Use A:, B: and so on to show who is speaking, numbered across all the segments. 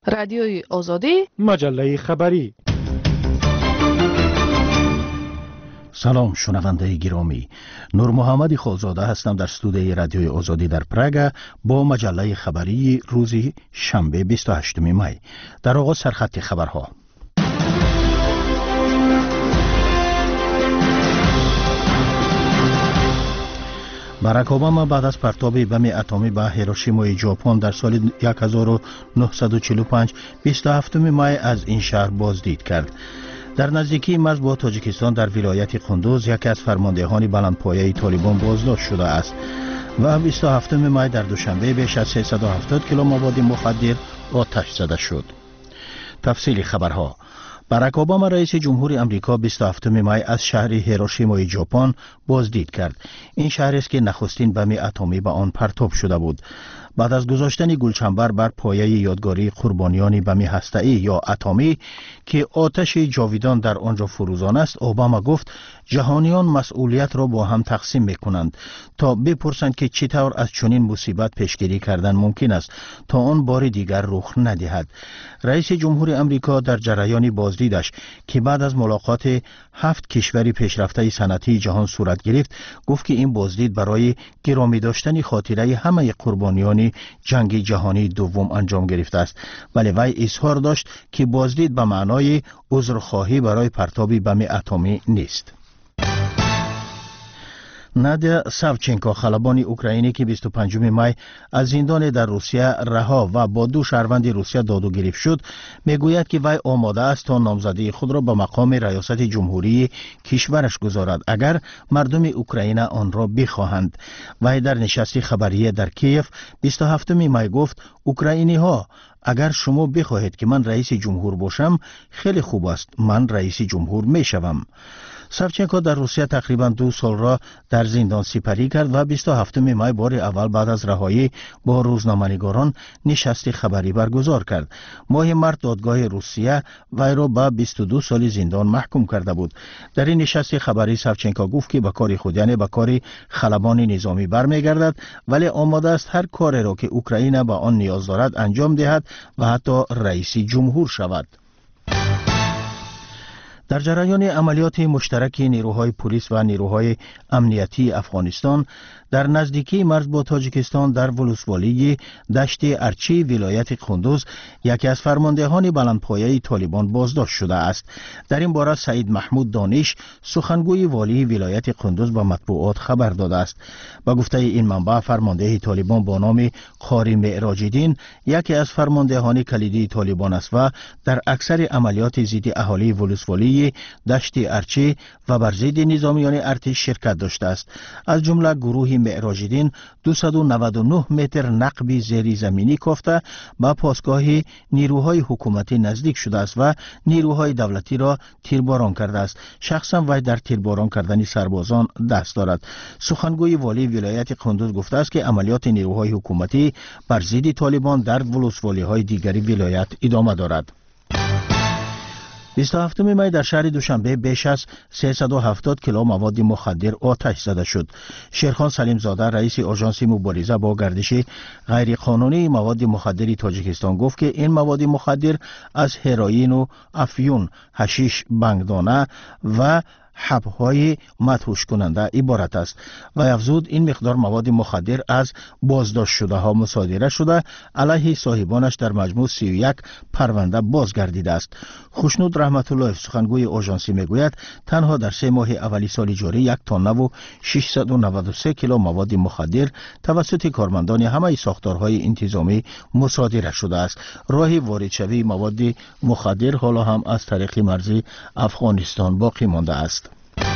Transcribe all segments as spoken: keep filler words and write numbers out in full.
A: رادیوی آزادی،
B: مجله خبری.
C: سلام شنونده گرامی، نور محمد خالزاده هستم در استودیوی رادیوی آزادی در پراگ با مجله خبری روز شنبه بیست و هشتم می. در آغاز سرخط خبرها. باراک اوباما بعد از پرتاب بم اتمی به هیروشیمای ژاپن در سال هزار و نهصد و چهل و پنج بیست و هفتم می از این شهر بازدید کرد. در نزدیکی مرز با تاجیکستان در ولایت قندوز یکی از فرماندهان بلندپایه طالبان بازداشت شده است و بیست و هفتم می در دوشنبه بیش از سیصد و هفتاد کیلو مواد مخدر آتش زده شد. تفصیل خبرها. باراک اوباما رئیس جمهور امریکا بیست و هفتم می از شهر هیروشیمای ژاپن بازدید کرد. این شهر است که نخستین بم اتمی به آن پرتاب شده بود. بعد از گذاشتن گلچنبر بر پایه یادگاری قربانیان بم هسته‌ای یا اتمی که آتش جاویدان در آنجا فروزان است، اوباما گفت جهانیان مسئولیت را با هم تقسیم می‌کنند تا بپرسند که چطور از چنین مصیبت پیشگیری کردن ممکن است تا آن بار دیگر رخ ندهد. رئیس جمهور امریکا در جریان بازدیدش که بعد از ملاقات هفت کشور پیشرفته صنعتی جهان صورت گرفت، گفت که این بازدید برای گرامی داشتن خاطره همه قربانیان جنگ جهانی دوم انجام گرفته است، ولی وی اظهار داشت که بازدید به معنای عذرخواهی برای پرتاب بم اتمی نیست. نادیا ساوچنکو خلبان اوکراینی که بیست و پنجم می از زندان در روسیه رها و با دو شهروند روسیه داد و گرفت شد، میگوید که وی آماده است تا نامزدی خود را به مقام ریاست جمهوری کشورش گذارد اگر مردم اوکراین آن را بخواهند. وی در نشست خبری در کیف بیست و هفتم می گفت اوکراینی ها، اگر شما بخواهید که من رئیس جمهور باشم خیلی خوب است، من رئیس جمهور می شوم. ساوچنکو در روسیه تقریبا دو سال را در زندان سپری کرد و بیست و هفتم می بار اول بعد از رهایی با روزنامه‌نگاران نشست خبری برگزار کرد. ماه مارس دادگاه روسیه وی را به بیست و دو سال زندان محکوم کرده بود. در این نشست خبری ساوچنکو گفت که به کار خود یعنی به کار خلبان نظامی برمیگردد، ولی آماده است هر کاری را که اوکراین به آن نیاز دارد انجام دهد و حتی رئیس جمهور شود. در جریان عملیات مشترک نیروهای پلیس و نیروهای امنیتی افغانستان در نزدیکی مرز با تاجیکستان در ولسوالی دشت ارچی ولایت قندوز یکی از فرماندهان بلندپایه طالبان بازداشت شده است. در این باره سعید محمود دانش سخنگوی والی ولایت قندوز به مطبوعات خبر داده است. با گفته این منبع فرمانده طالبان با نام قاری معراج‌الدین یکی از فرماندهان کلیدی طالبان است و در اکثر عملیات ضد اهالی ولسوالی دشت ارچی و بر ضد نظامیان ارتش شرکت داشته است. از جمله گروه معراج‌الدین دویست و نود و نه متر نقبی زیر زمینی کافته با پاسگاه نیروهای حکومتی نزدیک شده است و نیروهای دولتی را تیرباران کرده است. شخصا وی در تیرباران کردن سربازان دست دارد. سخنگوی والی ولایت قندوز گفته است که عملیات نیروهای حکومتی بر ضد طالبان در ولسوالی‌های دیگری ولایت ادامه دارد. بیست و هفتم می در شهر دوشنبه بیش از سیصد و هفتاد کیلو مواد مخدر آتش زده شد. شیرخان سلیم زاده رئیس آژانس مبارزه با گردش غیرقانونی مواد مخدر تاجیکستان گفت که این مواد مخدر از هروئین و افیون، حشیش، بنگدانه و حب‌های مدهوش کننده عبارت است و افزود این مقدار مواد مخدر از بازداشت شده ها مصادره شده علیه صاحبانش در مجموع سی و یک پرونده بازگردیده است. خوشنود رحمت الله سخنگوی آژانسی میگوید تنها در سه ماه اولی سال جاری یک تن و ششصد و نود و سه کیلو مواد مخدر توسط کارمندان همه ساختارهای انتظامی مصادره شده است. راه واردشوی مواد مخدر حالا هم از طریق مرز افغانستان باقی مانده است.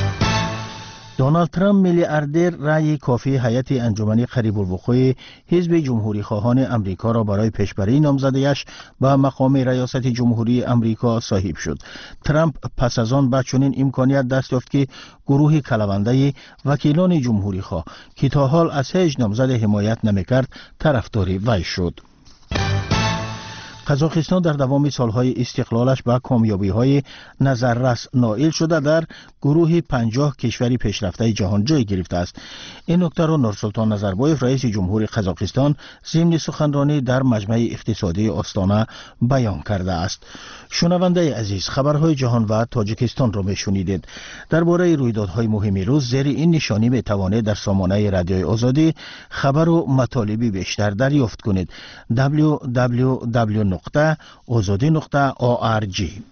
C: دونالد ترامپ میلیاردر رأی کافی هیئت انجمن قریب الوقوع حزب جمهوری خواهان امریکا را برای پیشبری نامزدیش به مقام ریاست جمهوری امریکا صاحب شد. ترامپ پس از آن به چنین امکانیت دست یافت که گروه کلونده وکیلان جمهوری خواه که تا حال از هیچ نامزد حمایت نمیکرد طرفدار وی شد. قزاقستان در دوام سالهای استقلالش به کامیابی‌های نظررس نائل شده در گروه پنجاه کشوری پیشرفته جهان جای گرفته است. این نکته را نورسلطان نظربایف رئیس جمهور قزاقستان ضمن سخنرانی در مجمع اقتصادی آستانه بیان کرده است. شنونده عزیز، خبرهای جهان و تاجیکستان را میشنیدید. درباره رویدادهای مهم روز زیر این نشانی می توانید در سامانه رادیوی آزادی خبر و مطالبی بیشتر دریافت کنید. دبلیو دبلیو دبلیو نقطه آزادی نقطه او آر جی.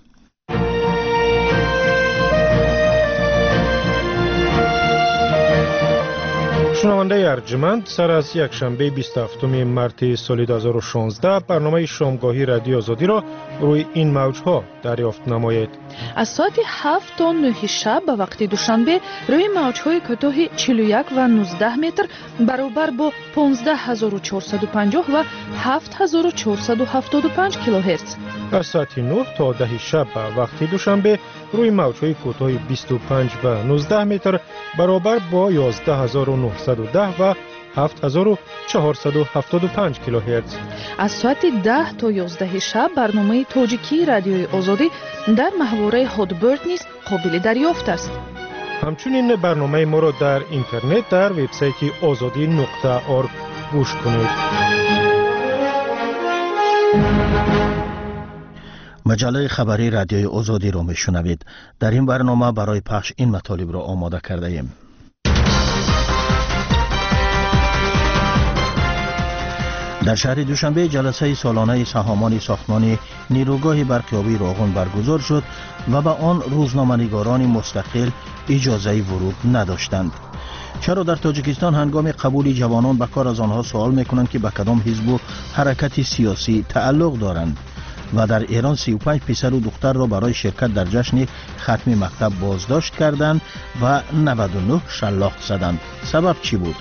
A: شنونده ارجمند، سر از یک شنبه بیست و هفتم مارس سال دو هزار و شانزده برنامه شامگاهی رادیو آزادی را روی این موجها دریافت نمایید.
B: از ساعت هفت تا نه شب به وقت دوشنبه روی موجهای کوتاه چهل و یک و نوزده متر برابر با پانزده هزار و چهارصد و پنجاه و هفت هزار و چهارصد و هفتاد و پنج کیلوهرتز.
A: از ساعت نه تا ده شب به وقت دوشنبه روی موجهای کوتاه بیست و پنج و نوزده متر برابر با یازده هزار و نهصد و ده و هفت هزار و چهارصد و هفتاد و پنج کیلوهرتز.
B: از ساعت ده تا یازده شب برنامه تاجیکی رادیوی آزادی در محوره هادبرد نیز قابل دریافت است.
A: همچنین برنامه ما را در اینترنت در وبسایت آزادی نقطه اورگ گوش کنید.
C: مجله خبری رادیوی آزادی را میشنوید. در این برنامه برای پخش این مطالب را آماده کرده ایم. در شهر دوشنبه جلسه سالانه سهامان ساختمان نیروگاه برقیابی راغون برگزار شد و به آن روزنامه‌نگاران مستقل اجازه ورود نداشتند. چرا در تاجیکستان هنگام قبول جوانان به کار از آنها سوال میکنند که به کدام حزب و حرکت سیاسی تعلق دارند؟ و در ایران سی و پنج پسر و دختر را برای شرکت در جشن ختم مکتب بازداشت کردند و نود و نه شلاق زدند. سبب چی بود؟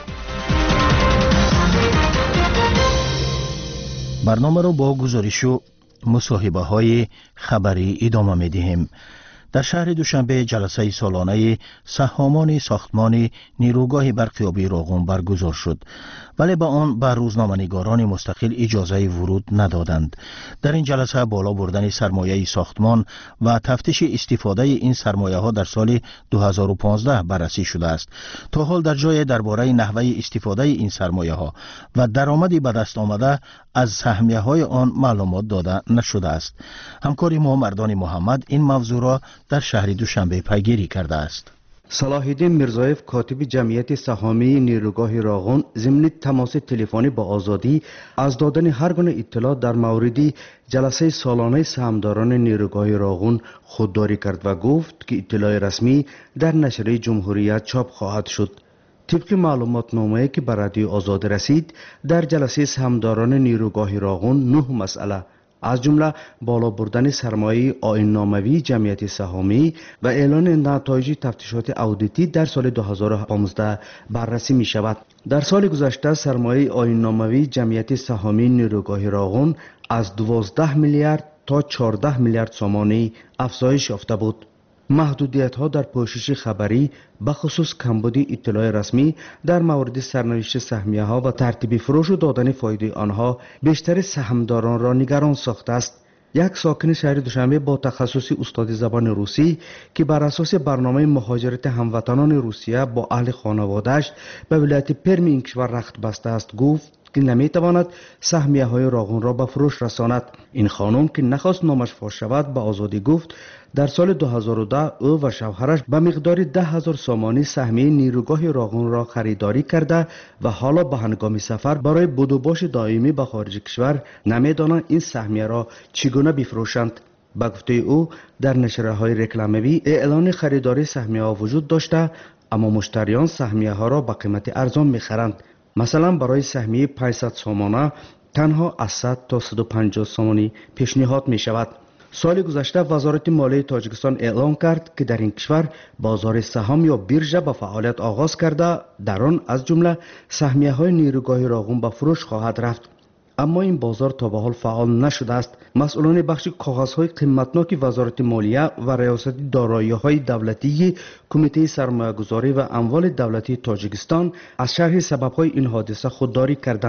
C: برنامه را با گزارش و مصاحبه های خبری ادامه می دهیم. در شهر دوشنبه جلسه سالانه سهامان ساختمان نیروگاه برقیابی راغون برگزار شد، ولی با آن به روزنامه‌نگاران مستقل اجازه ورود ندادند. در این جلسه بالا بردن سرمایه ساختمان و تفتیش استفاده این سرمایه ها در سال دو هزار و پانزده بررسی شده است. تا حال در جای درباره نحوه استفاده این سرمایه ها و درآمدی به دست آمده از سهمیه های آن معلومات داده نشده است. همکار ما مردان محمد این موضوع را در شهر دوشنبه پیگیری کرده است.
D: صلاح الدین میرزایف کاتب جمعیت سهامی نیروگاه راغون ضمن تماس تلفنی با آزادی از دادن هر گونه اطلاع در مورد جلسه سالانه سهامداران نیروگاه راغون خودداری کرد و گفت که اطلاع رسمی در نشریه جمهوریت چاپ خواهد شد. طبق معلومات نامه‌ای که به رادیو آزادی رسید، در جلسه سهامداران نیروگاه راغون نه مسئله از جمله بالا بردن سرمایه آیین ناموی جمعیت سهامی و اعلان نتایج تفتیشات اودیتی در سال دو هزار و پانزده بررسی می شود. در سال گذشته سرمایه آیین ناموی جمعیت سهامی نیروگاه راغون از دوازده میلیارد تا چهارده میلیارد سومانی افزایش یافته بود. محدودیت ها در پوشش خبری به خصوص کمبود اطلاع رسمی در مورد سرنوشت سهمیه ها و ترتیب فروش و دادن فایده آنها بیشتر سهامداران را نگران ساخته است. یک ساکن شهر دوشنبه با تخصص استاد زبان روسی که بر اساس برنامه مهاجرت هموطنان روسیه با اهل خانواده‌اش به ولایت پرم این کشور رخت بسته است گفت که نمیتواند سهمیه های راغون را به فروش رساند. این خانم که نخواست نامش فاش شود به آزادی گفت در سال دو هزار و ده او و شوهرش به مقدار ده هزار سومانی سهمیه نیروگاه راغون را خریداری کرده و حالا به هنگام سفر برای بود و باش دائمی به خارج کشور نمیدانند این سهمیه را چگونه بفروشند. به گفته او در نشریه های رکلاموی اعلان خریداری سهمیه ها وجود داشته، اما مشتریان سهمیه ها را به قیمت ارزان میخرند. مثلا برای سهمیه پانصد سومانه تنها از صد تا صد و پنجاه سومانی پیشنهاد می شود. سال گذشته وزارت مالیه تاجیکستان اعلام کرد که در این کشور بازار سهام یا بیرژه به فعالیت آغاز کرده، در آن از جمله سهمیه های نیروگاه راغون به فروش خواهد رفت. اما این بازار تا به حال فعال نشده است. مسئولان بخش کاغذهای قیمتناک وزارت مالیه و ریاست دارایی‌های دولتی کمیته سرمایه‌گذاری و اموال دولتی تاجیکستان از شرح سبب‌های این حادثه خودداری کردند.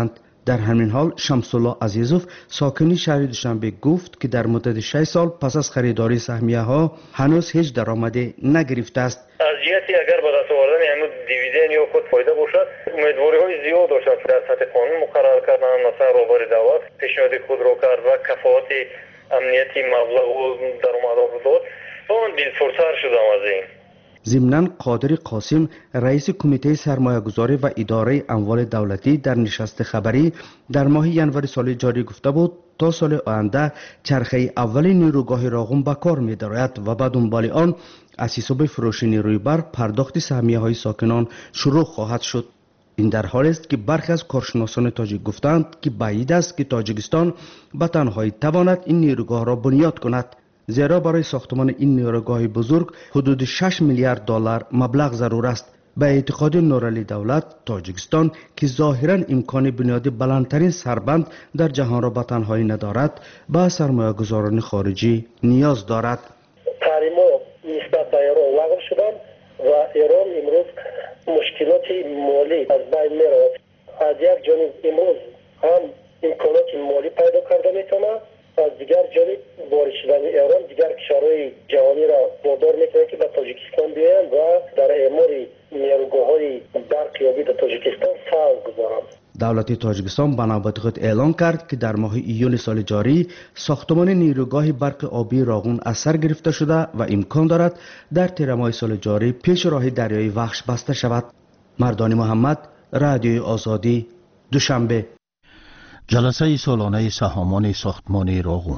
D: در همین حال شمس‌الله عزیزوف ساکن شهر دوشنبه گفت که در مدت شش سال پس از خریداری سهمیه ها هنوز هیچ درآمدی نگرفته است.
E: از جهتی اگر به دست آوردن یعنی دیویدند یا خود فایده باشد امیدواری های زیاد داشتند که در سطح قانون مقرر کردن، مثلا روبر دعوت پیشنهاد خود را کرد و کفاءت امنیتی مبلغ و درآمد را داد. من دلسردتر شدم از این.
D: ضمناً قادر قاسم رئیس کمیته سرمایه‌گذاری و اداره اموال دولتی در نشست خبری در ماه ینوری سال جاری گفته بود تا سال آینده چرخه اول نیروگاه راغون به کار می‌دارد و به دنبال آن از حساب فروش نیروی برق پرداخت سهمیه‌های ساکنان شروع خواهد شد. این در حالی است که برخی از کارشناسان تاجیک گفتند که بعید است که تاجیکستان به تنهایی تواند این نیروگاه را بنیاد کند، زیرا برای ساختمان این نیروگاه بزرگ حدود شش میلیارد دلار مبلغ ضرور است. به اعتقاد نورعلی دولت، تاجیکستان که ظاهراً امکان بنیاد بلندترین سربند در جهان را به تنهایی ندارد، به سرمایه‌گذاران خارجی نیاز دارد.
F: تحریم‌ها نسبت به ایران لغو شدند و ایران امروز مشکلات مالی از بین می‌رود. از یک جانب امروز هم امکانات مالی پیدا کرده می‌تواند، از دیگر جانب وارد شدن ایران دیگر کشورهای جهانی را وادار میکنه که به تاجیکستان بیایند و در اعمار نیروگاه‌های برقیابی در تاجیکستان سهم گذارند.
D: دولت تاجیکستان به نوبت خود اعلان کرد که در ماه ایول سال جاری ساختمان نیروگاه برق آبی راغون از سر گرفته شده و امکان دارد در تیر ماه سال جاری پیش راه دریای وخش بسته شود. مردان محمد، رادیوی آزادی، دوشنبه.
C: جلسه سالانه سهامان ساختمان راغون.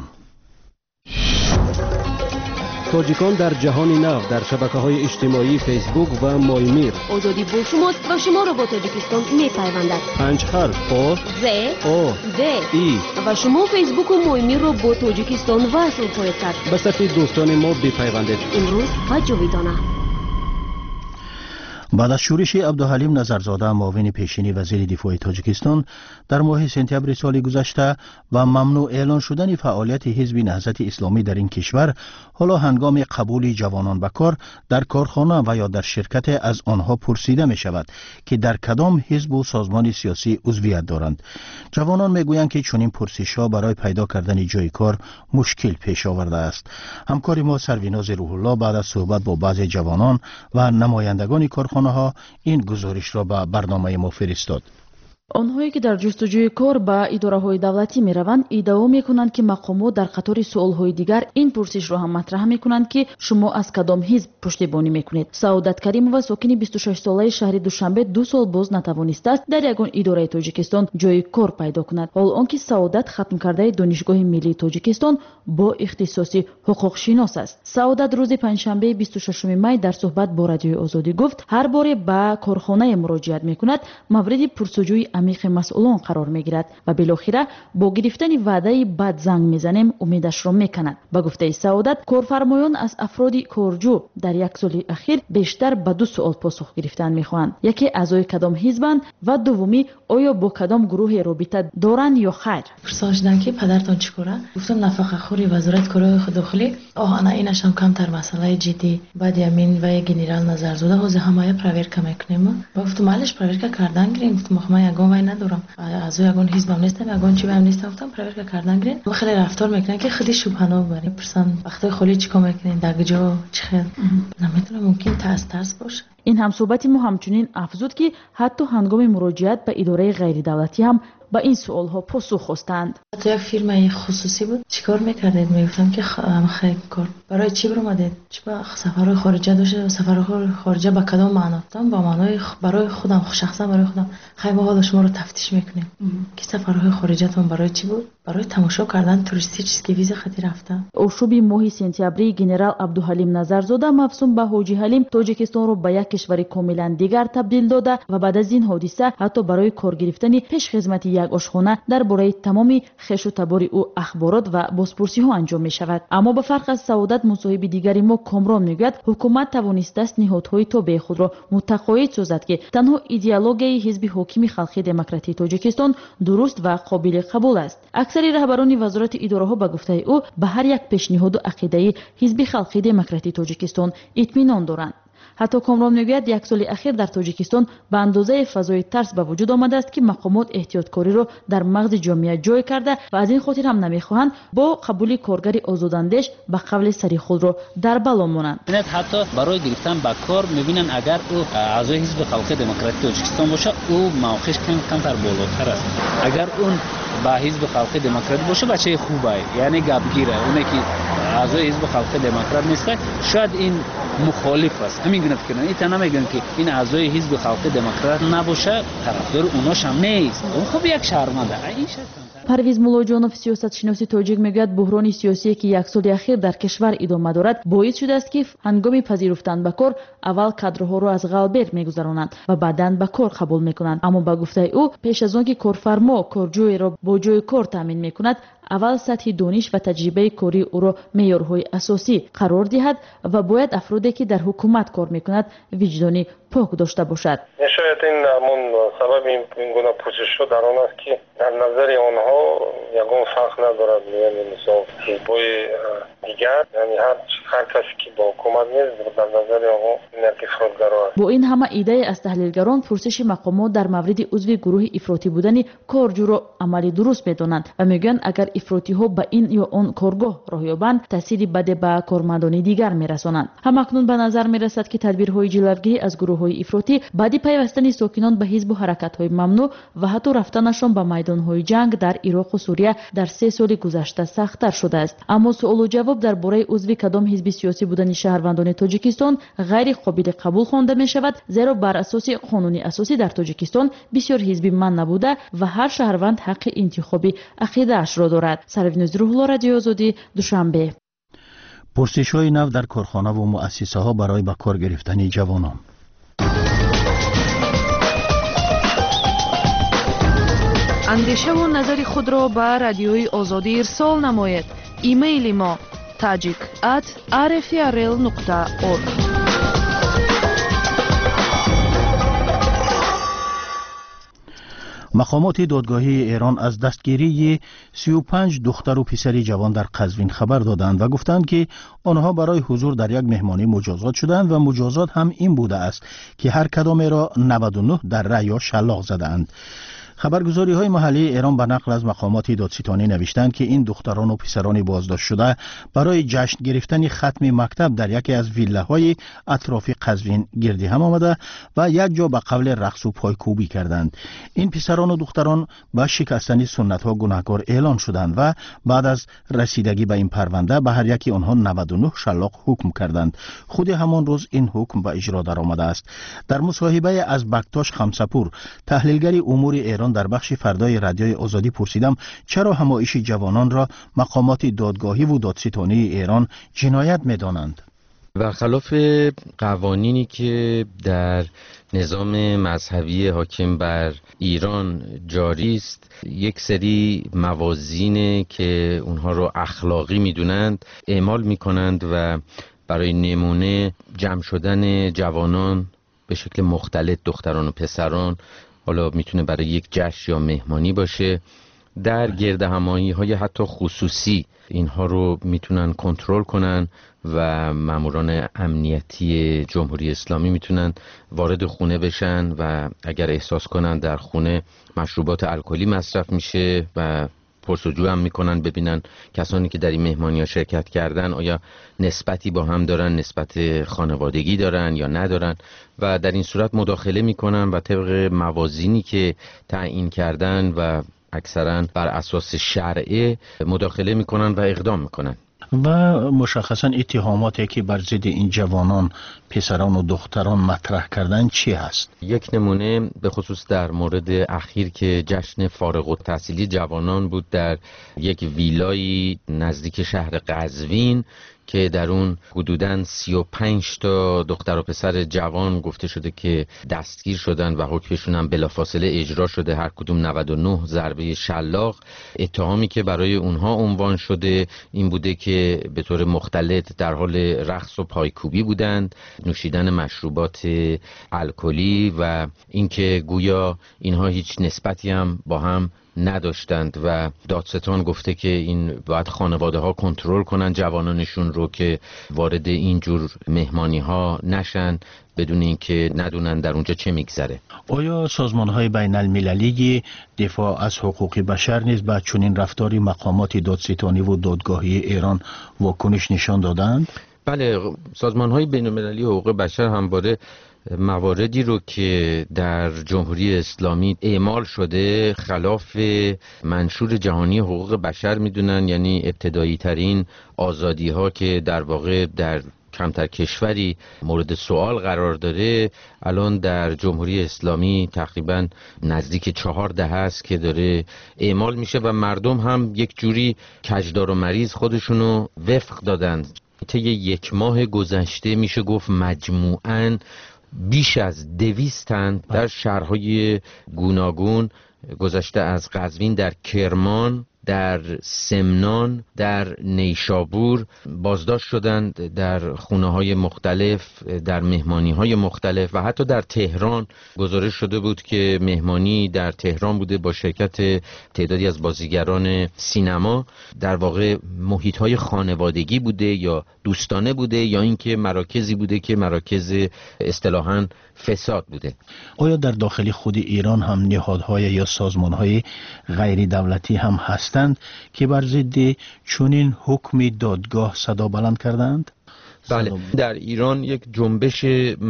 G: تاجیکان در جهان نو در شبکه‌های اجتماعی فیسبوک و مایمیر.
H: آزادی با شماست و شما را با تاجیکستان می‌پیوندد.
G: پنج حرف آ
H: ز
G: آ
H: د
G: ای
H: و شما فیسبوک و مایمیر را با تاجیکستان وصل خواهید کرد.
G: به صف دوستان ما بپیوندید.
H: امروز و جاویدانه.
C: بعد از شورش عبدالحلیم نظرزاده معاون پیشین وزیر دفاع تاجیکستان در ماه سپتامبر سال گذشته و ممنوع اعلان شدن فعالیت حزب نهضت اسلامی در این کشور، حالا هنگام قبول جوانان به کار در کارخانه و یا در شرکت از آنها پرسیده می شود که در کدام حزب و سازمان سیاسی عضویت دارند. جوانان می گویند که چنین پرسش ها برای پیدا کردن جای کار مشکل پیش آورده است. همکار ما سرویناز روح الله بعد از صحبت با بعضی جوانان و نمایندگان کارخانه ها این گزارش را به برنامه ما فرستاد.
B: آنهایی که در جستجوی کار به اداره‌های دولتی می‌روند ادعا می‌کنند که مقامات در قطار سوال‌های دیگر این پرسش را هم مطرح می‌کنند که شما از کدام حزب پشتیبانی می‌کنید. سعادت کریمова ساکن بیست و شش ساله شهر دوشنبه دو سال باز نتوانسته است در یگان اداره تاجیکستان جای کار پیدا کند. حال آنکه سعادت ختم کرده دانشگاه ملی تاجیکستان با اختصاص حقوق شناس است. سعادت روز پنجشنبه بیست و ششم می در صحبت با رادیوی آزادی گفت هر بار به کارخانه مراجعت می‌کند مورد پرسجوی عمیق مسئولان قرار میگیرد و بالاخره با گرفتن وعده بعد زنگ میزنیم امیدش را میکند. با گفته سعادت کارفرمایان از افراد کارجو در یک سال اخیر بیشتر به دو سوال پاسخ گرفتن میخواهند. یکی اعضای کدام حزبند و دومی آیا با کدام گروه رابطه دارند یا خیر.
I: پرسیدن که پدرتان چیکاره؟ گفتم نفقه خوری وزارت کارهای داخلی. آه انا اینش هم کمتر مسئله جدی. بعد یمین و گنرال نظرزاده حوزه حمایه پرویرکا میکنیم. گفتم مالش پرویرکا کردن گرین. گفتم ما یگان وای ندارم. از یگان حزبم نیستم یگان چی بهم نیستم. گفتم پرویرکا کردن گرین. ما خیلی رفتار میکنن که خودی شبهه ببریم. پرسن وقتی خالی چیکار میکنین؟ دگجا چخه؟ نمیدونم ممکن ترس ترس باشه.
B: این هم صحبت ما همچنین افزود که حتی هنگام مراجعت به اداره غیر دولتی هم با این سوال ها پاسخ خواستند.
I: تو یک فیلم خصوصی بود چیکار میکردید؟ میگفتم که خیلی کار برای چی بر اومدید؟ چه با سفرهای خارجه داشته؟ سفرهای خارجه با کدام معنا؟ با معنای برای خودم شخصا برای خودم خیلی حالا شما رو تفتیش میکنیم که سفرهای خارجتون برای چی بود؟ برای تماشا کردن توریستی چیزی که ویزا خاطی رفته.
B: اوشوبی ماه سپتامبر گنرال عبدالحلیم نظرزاده مفصوم به حاجی حلیم تاجیکستان رو به یک کشور کاملا دیگر تبدیل داده و بعد از این حادثه حتی برای کار گرفتن پیش خدمت یک آشخانه درباره تمامی خش و تبار او اخبارات و بازپرسی ها انجام می شود. اما به فرق از سعادت مصاحب دیگری ما کامران میگوید حکومت توانسته است نهادهای تابع خود را متقاعد سازد که تنها ایدئولوژی حزب حاکم خلقی دموکراتی تاجیکستان درست و قابل قبول است. اکثر رهبران وزارت اداره ها به گفته او به هر یک پیشنهاد و عقیده حزب خلقی دموکراتی تاجیکستان اطمینان دارند.
I: حتی کامران میگوید یک سال اخیر در تاجیکستان به اندازه فضای ترس به وجود آمده است که مقامات احتیاطکاری را در مغز جامعه جای کرده و از این خاطر هم نمیخواهند با قبول کارگری آزاداندیش به قول سری خود را در بلا مانند.
J: حتی برای گرفتن به کار میبینن اگر او اعضای حزب خلق دموکراتیک تاجیکستان باشه او موقعش کم کمتر بالاتر است. اگر اون با حزب خلق دموکرات باشه بچه خوبه، یعنی گپگیره. اونی که اعضای حزب خلق دموکرات نیست شاید این مخالف است. همین گونه فکر کنن. اینا نمیگن که این اعضای حزب خلق دموکرات نباشه طرفدار اوناش هم نیست. اون خب یک شهرونده. این شاید
I: پرویز ملاجانوف سیاستشناسی تاجیک میگوید بحران سیاسی که یک سال اخیر در کشور ادامه دارد باعث شده است که هنگام پذیرفتن به کار اول کادرها را از غالبر میگذرانند و بعداً به کار قبول میکنند. اما با گفته او پیش از آن که کارفرما کارجوی را با جای کار تامین میکند اول سطح دانش و تجربه کاری او را معیارهای اساسی قرار دهد و باید افرادی که در حکومت کار میکند وجدانی پاک داشته باشد.
E: شاید این همون سبب این گونه پوشش در آن است که در نظر آنها یگان فرق ندارد، یعنی مثلا حزبای دیگر، یعنی هر هر کسی که با حکومت نیست در نظر آنها این افراطگرا است.
I: با این همه ایده از تحلیلگران پرسش مقامات در مورد عضو گروه افراطی بودن کارجو را عملی درست میدانند و میگویند اگر افراطی ها به این یا آن کارگاه راه یابند تاثیری بد به کارمندان دیگر میرسانند. همکنون به نظر میرسد که تدبیرهای جلوگیری از گروه های افراطی بعد پیوستن ساکنان به حزب و حرکت های ممنوع و حتی رفتنشان به میدان های جنگ در عراق و سوریه در سه سال گذشته سخت‌تر شده است. اما سوال و جواب درباره عضو کدام حزب سیاسی بودن شهروندان تاجیکستان غیر قابل قبول خوانده می شود، زیرا بر اساس قانون اساسی در تاجیکستان بسیار حزبی من نبوده و هر شهروند حق انتخابی عقیده اش را دارد. سروینوز روح الله، رادیو آزادی، دوشنبه.
C: پرسش‌های نو در کارخانه و مؤسسه‌ها برای به کار گرفتن جوانان.
B: اندیشه و نظر خود را به رادیوی آزادی ارسال نماید. ایمیل ما tajik at r f r l نقطه org.
C: مقامات دادگاهی ایران از دستگیری سی و پنج دختر و پسر جوان در قزوین خبر دادند و گفتند که آنها برای حضور در یک مهمانی مجازات شدند و مجازات هم این بوده است که هر کدام را نود و نه در ره یا شلاق زدند. خبرگزاری های محلی ایران به نقل از مقامات دادستانی نوشتند که این دختران و پسران بازداشت شده برای جشن گرفتن ختم مکتب در یکی از ویلاهای اطراف قزوین گردی هم آمده و یک جا به قول رقص و پایکوبی کردند. این پسران و دختران با شکستن سنت ها گناهکار اعلان شدند و بعد از رسیدگی به این پرونده به هر یکی آنها نود و نه شلاق حکم کردند. خود همان روز این حکم به اجرا درآمده است. در مصاحبه از بکتاش خمسپور تحلیلگر امور ایران در بخش فردای رادیوی آزادی پرسیدم چرا همایش جوانان را مقامات دادگاهی و دادستانی ایران جنایت می‌دانند.
K: برخلاف قوانینی که در نظام مذهبی حاکم بر ایران جاری است، یک سری موازین که اونها رو اخلاقی می‌دونند اعمال می‌کنند و برای نمونه جمع شدن جوانان به شکل مختلط، دختران و پسران، حالا میتونه برای یک جشن یا مهمانی باشه، در گرد همایی های حتی خصوصی اینها رو میتونن کنترل کنن و ماموران امنیتی جمهوری اسلامی میتونن وارد خونه بشن و اگر احساس کنن در خونه مشروبات الکلی مصرف میشه و پرسجو هم میکنن ببینن کسانی که در این مهمانی ها شرکت کردن آیا نسبتی با هم دارن، نسبت خانوادگی دارن یا ندارن و در این صورت مداخله میکنن و طبق موازینی که تعیین کردن و اکثرا بر اساس شرعه مداخله میکنن و اقدام میکنن.
C: و مشخصا اتهاماتی که بر ضد این جوانان، پسران و دختران مطرح کردن چی هست؟
K: یک نمونه به خصوص در مورد اخیر که جشن فارغ التحصیلی جوانان بود در یک ویلای نزدیک شهر قزوین که در اون حدوداً سی و پنج تا دختر و پسر جوان گفته شده که دستگیر شدن و حکمشون هم بلافاصله اجرا شده، هر کدوم نود و نه ضربه شلاق. اتهامی که برای اونها عنوان شده این بوده که به طور مختلط در حال رقص و پایکوبی بودند، نوشیدن مشروبات الکلی و اینکه گویا اینها هیچ نسبتی هم با هم نداشتند و دادستان گفته که این باید خانواده ها کنترل کنن جوانانشون رو که وارد این جور مهمانی ها نشن بدون اینکه ندونن در اونجا چه میگذره.
C: آیا سازمان های بین المللی دفاع از حقوق بشر نیز به چنین رفتاری مقامات دادستانی و دادگاهی ایران واکنش نشان دادند؟
K: بله، سازمان های بین المللی حقوق بشر همواره مواردی رو که در جمهوری اسلامی اعمال شده خلاف منشور جهانی حقوق بشر میدونن، یعنی ابتدایی ترین آزادی ها که در واقع در کمتر کشوری مورد سوال قرار داره الان در جمهوری اسلامی تقریبا نزدیک چهار دهه است که داره اعمال میشه و مردم هم یک جوری کجدار و مریض خودشونو وفق دادن. طی یک ماه گذشته میشه گفت مجموعاً بیش از دویست تن در شهرهای گوناگون گذشته از قزوین، در کرمان، در سمنان، در نیشابور بازداشت شدند، در خونه‌های مختلف، در مهمانی‌های مختلف و حتی در تهران گزارش شده بود که مهمانی در تهران بوده با شرکت تعدادی از بازیگران سینما. در واقع محیط‌های خانوادگی بوده یا دوستانه بوده یا اینکه مراکزی بوده که مراکز اصطلاحاً فساد بوده.
C: آیا در داخل خود ایران هم نهادهای یا سازمان‌های غیر دولتی هم هستند که بر ضد چنین حکم دادگاه صدا بلند کردند؟
K: بله، در ایران یک جنبش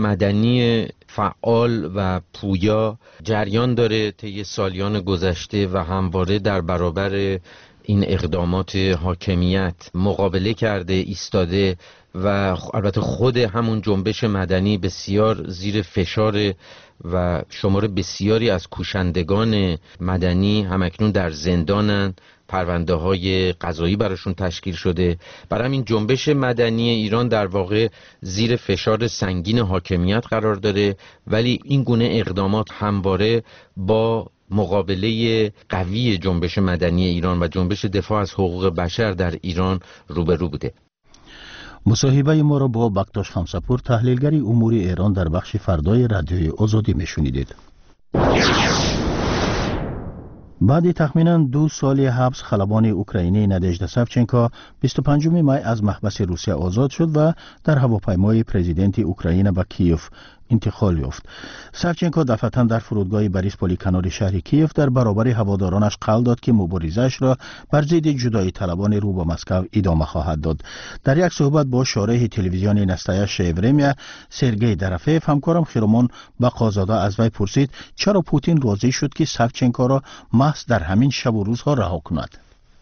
K: مدنی فعال و پویا جریان داره طی سالیان گذشته و همواره در برابر این اقدامات حاکمیت مقابله کرده، ایستاده و البته خود همون جنبش مدنی بسیار زیر فشار و شمار بسیاری از کوشندگان مدنی همکنون در زندانن، پرونده های قضایی براشون تشکیل شده. برای همین جنبش مدنی ایران در واقع زیر فشار سنگین حاکمیت قرار داره، ولی این گونه اقدامات همواره با مقابله قوی جنبش مدنی ایران و جنبش دفاع از حقوق بشر در ایران روبرو بوده.
C: مصاحبه ما را با بکتاش خمسپور، تحلیلگری امور ایران در بخش فردای رادیوی آزادی میشنیدید. بعد تخمینا دو سال حبس خلبان اوکراینی نادژدا ساوچنکو بیست و پنجم می از محبس روسیه آزاد شد و در هواپیمای پرزیدنت اوکراین به کیف انتقال یافت. ساوچنکو دفعتاً در فرودگاه بریسپولی کنار شهر کیف در برابر هوادارانش قول داد که مبارزه‌اش را بر ضد جدایی طلبان رو به مسکو ادامه خواهد داد. در یک صحبت با شارح تلویزیونی نستایش ورمیا، سرگئی دروفیف، همکارم خیرومان بقازاده از وی پرسید چرا پوتین راضی شد که ساوچنکو را محض در همین شب و روزها رها کند.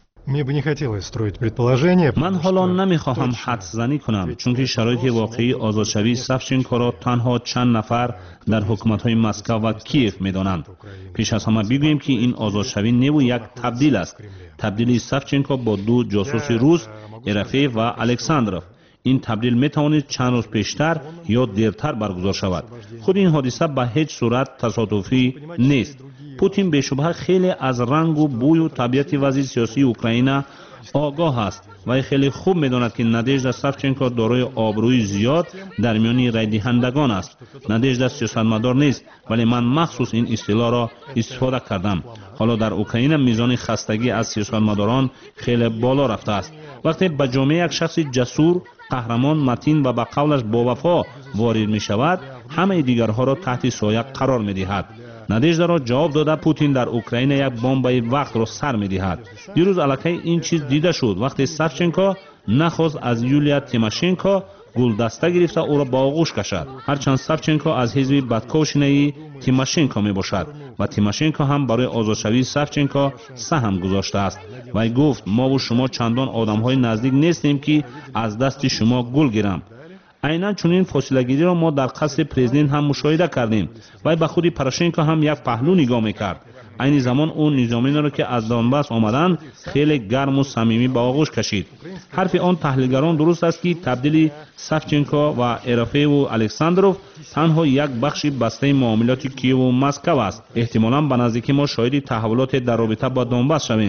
L: من حالا نمیخواهم حدس زنی کنم، چون که شرایط واقعی آزادشوی ساوچنکو را تنها چند نفر در حکومت‌های مسکو و کیف می‌دانند. پیش از همه بگوییم که این آزادشوی نو یک تبدیل است. تبدیلی ساوچنکو با دو جاسوس روس، ارافیف و الکساندروف. این تبدیل میتواند چند روز پیشتر یا دیرتر برگزار شود. خود این حادثه به هیچ صورت تصادفی نیست. پوتین به شبهه خیلی از رنگ و بوی و طبیعت وضع سیاسی اوکراین آگاه است و خیلی خوب میداند که نادژدا ساوچنکو دارای آبروی زیاد در میان رای دهندگان است. نادژدا سیاستمدار نیست، ولی من مخصوص این اصطلاح را استفاده کردم. حالا در اوکراین میزان خستگی از سیاستمداران خیلی بالا رفته است. وقتی به جامعه یک شخص جسور، قهرمان، متین و به قولش با وفا وارد می شود، همه دیگرها را تحت سایه قرار می دهد. نادژدا را جواب داده پوتین در اوکراین یک بمب وقت را سر می دهد. دیروز الکی این چیز دیده شد وقتی ساوچنکو نخواست از یولیا تیماشنکو گلدسته گرفته او را با آغوش کشد. هرچند ساوچنکو از حزب بدکوشنه‌ای تیماشنکو می باشد و تیماشنکو هم برای آزادشوی ساوچنکو سهم گذاشته است. و گفت ما و شما چندان آدم‌های نزدیک نیستیم که از دست شما گل گیرم. عیناً چنین فاصله گیری را ما در قصر پرزیدنت هم مشاهده کردیم و به خود پروشنکو هم یک پهلو نگاه می‌کرد. این زمان اون نظامیان را که از دانباس آمدند خیلی گرم و صمیمی به آغوش کشید. حرف آن تحلیلگران درست است که تبدیل ساوچنکو و ارافیف و الکساندروف تنها یک بخش بسته معاملات کیف و مسکو است. احتمالاً به نزدیکی ما شاهد تحولات در رابطه با دانباس شویم.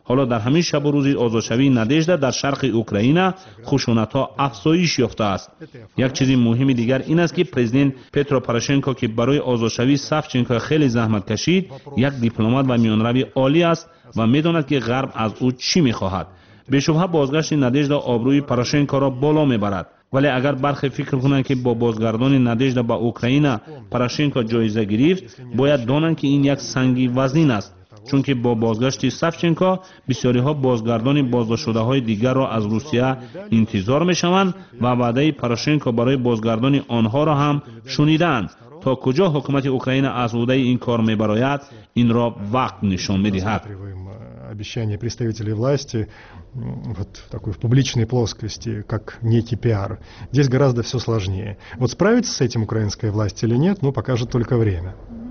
L: حالا در همین شب و روز آزادشوی نادژدا در شرق اوکراین خشونت‌ها افزایش یافته است. یک چیز مهم دیگر این است که پرزیدنت پترو پوروشنکو که برای آزادشوی سافچنکو خیلی زحمت کشید، یک دیپلمات و میانروی عالی است و می‌داند که غرب از او چی می‌خواهد. به شبهه بازگشت نادژدا آبروی پوروشنکو را بالا می‌برد. ولی اگر برخی فکر کنند که با بازگردان نادژدا به اوکراین پوروشنکو جایزه گرفت، باید دانند که این یک سنگی وزن است، چون که با بازگشت سافچنکو بسیاری ها بازگردان بازداشت شده های دیگر را از روسیه انتظار می شوند و وعده پوروشنکو برای بازگردان آنها را هم شنیدند. تا کجا حکومت اوکراین از عهده این کار میبراید این را وقت نشان میدهد.
M: Обещания представителей власти вот такой в публичной плоскости, как некий пиар. Здесь гораздо все сложнее. Вот справится с этим украинская власть или нет, ну, покажет только время.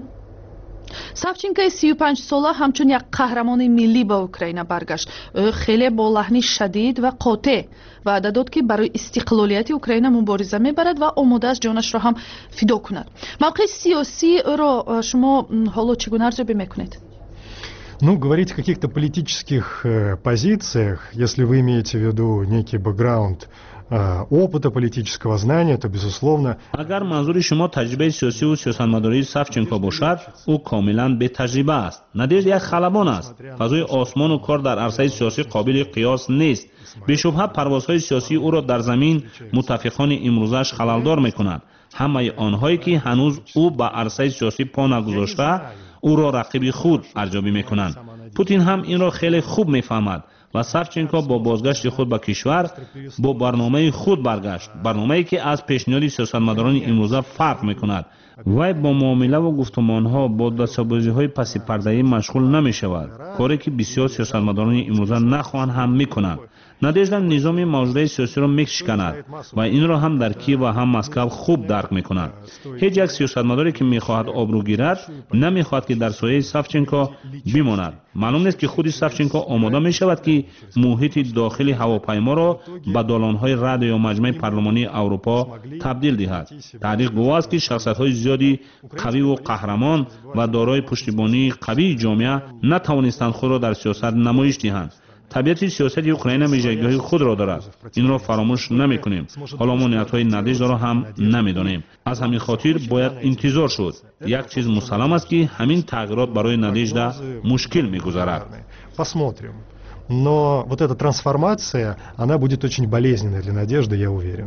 B: савченко سی و پنج ساله همچون یک قهرمان ملی با اوکراین برگشت. او خیلی با لحن شدید و قاطع وعده داد که برای استقلالیت اوکراین مبارزه میبرد و آماده است جانش را هم فدا کند. موقع سیاسی او را شما حالا چگونه ارزیابی میکنید؟
M: Ну, говорить о каких-то политических э, позициях, если вы имеете в виду некий бэкграунд э, опыта политического знания, то, безусловно...
L: اگر منظور شما تجربه سیاسی و سیاستمداری سافچنکو باشد، او کاملا به تجربه است. نادژدا یک خلبان است. فضای آسمان و کار در عرصه سیاسی قابل قیاس نیست. به شبهه پروازهای سیاسی او را در زمین متفقان امروزش خللدار میکنند. همه آنهایی که هنوز او به عرصه سیاسی پا نگذاشته او را رقیب خود ارزیابی میکنند. پوتین هم این را خیلی خوب میفهمد و سافچنکو با بازگشت خود به کشور با برنامه خود برگشت، برنامه‌ای که از پیشنهاد سیاستمداران امروزه فرق میکند. وی با معامله و گفتمانها با دستاویزهای پس پرده‌ای مشغول نمیشود، کاری که بسیار سیاستمداران امروزه نخواهند هم میکنند. نادژدا نظام موجوده سیاسی را میشکند و این را هم در کیف و هم مسکو خوب درک میکنند. هیچ یک سیاستمداری که میخواهد آبرو گیرد نمیخواهد که در سایه سافچنکو بماند. معلوم نیست که خود سافچنکو آماده میشود که محیط داخلی هواپیما را به دالانهای رد یا مجمع پارلمانی اروپا تبدیل دهد. تاریخ گواه است که شخصیت‌های زیادی قوی و قهرمان و دارای پشتیبانی قوی جامعه نتوانستند خود را در سیاست نمایش دهند. طبیعت سیاست اوکراین ویژگی‌های خود را دارد. این را فراموش نمی‌کنیم. حالا ما نیت‌های نادژدا را هم نمی‌دانیم. از همین خاطر باید انتظار شد. یک چیز مسلم است که همین تغییرات برای نادژدا مشکل می‌گذارد.
M: Посмотрим. Но вот эта трансформация, она будет очень болезненной для Надежды, я уверен.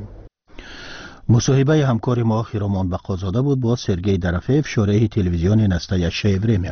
C: مصاحبه همکار ما خیرامان بقازاده بود با سرگئی درفیف، شارح تلویزیون نستایشه ورمیا.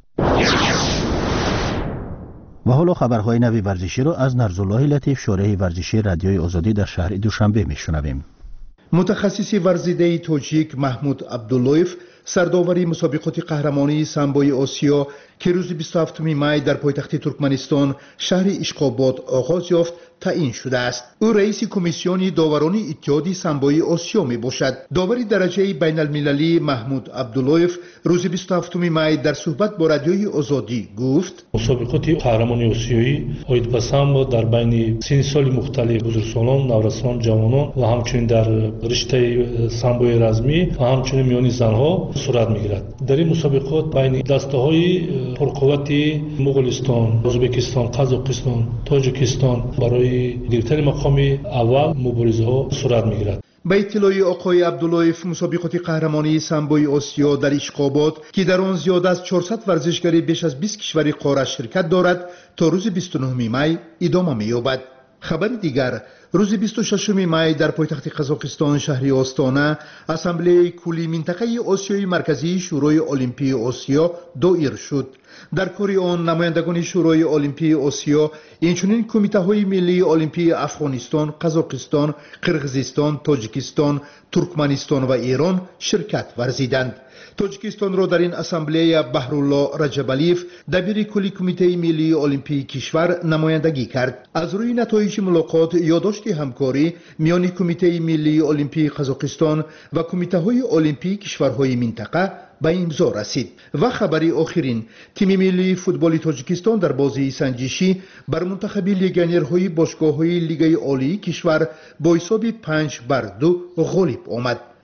C: و حالا خبرهای نوی ورزشی را از نرزالله لطیف، شارح ورزشی رادیوی آزادی در شهر دوشنبه میشنویم.
N: متخصص ورزیده تاجیک محمود عبداللویف سرداوری مسابقات قهرمانی سامبوی آسیا که روز بیست و هفتم می در پایتخت ترکمنستان شهر اشخاباد آغاز یافت تعیین شده است. او رئیس کمیسیون داوران اتحاد سامبوی آسیا می باشد. داور درجه بین المللی محمود عبداللویف روز بیست و هفتم می در صحبت با رادیوی آزادی گفت:
O: مسابقات قهرمانی آسیایی اوید به سامبو در بین سن سال مختلف بزرگسالان، نورسان، جوانان و همچنین در رشته سامبوی رزمی و همچنین میان زنها صورت میگیرد. در این مسابقات بین دسته‌های پرقوت مغولستان، ازبکستان، قزاقستان، تاجیکستان برای گرفتن مقام اول مبارزه ها صورت میگیرد.
N: به اطلاع آقای عبداللویف مسابقات قهرمانی سامبوی آسیا در اشخاباد که در آن زیاده از چهارصد ورزشکار بیش از بیست کشور قاره شرکت دارد تا روز بیست و نه می ادامه می‌یابد. خبر دیگر، روز بیست و ششم می در پایتخت قزاقستان شهر آستانه اسامبله کلی منطقه آسیای مرکزی شورای المپی آسیا دایر شد. در کار آن نمایندگان شورای المپی آسیا اینچنین کمیته های ملی المپی افغانستان، قزاقستان، قرقیزستان، تاجیکستان، ترکمنستان و ایران شرکت ورزیدند. تاجیکستان را در این اسامبله بهرالله رجبالیف دبیر کلی کمیته ملی المپی کشور نمایندگی کرد. از روی نتایج ملاقات یادداشت همکاری میان کمیته ملی المپی قزاقستان و کمیته های المپی کشورهای منطقه به امضا رسید. و خبری آخرین، تیم ملی فوتبال تاجیکستان در بازی سنجشی بر منتخب لیگانرهای باشگاه‌های لیگ عالی کشور با حساب پنج بر دو غالب آمد.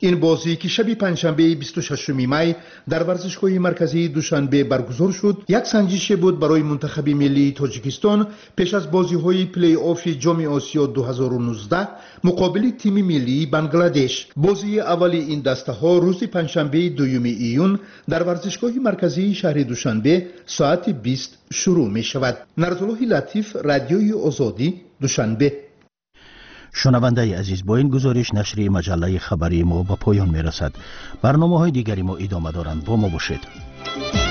N: این بازی که شب پنجشنبه بیست و ششم می در ورزشگاه مرکزی دوشنبه برگزار شد یک سنجش بود برای منتخب ملی تاجیکستان پیش از بازی‌های پلی آف جام آسیا دو هزار و نوزده مقابل تیم ملی بنگلادش. بازی اولی این دسته‌ها روز پنجشنبه دوم ایون در ورزشگاه مرکزی شهر دوشنبه ساعت بیست شروع می شود. نرزالله لطیف، رادیوی آزادی، دوشنبه.
C: شنونده عزیز، با این گزارش نشریه مجله خبری ما به پایان می رسد. برنامه های دیگری ما ادامه دارند. با ما باشید.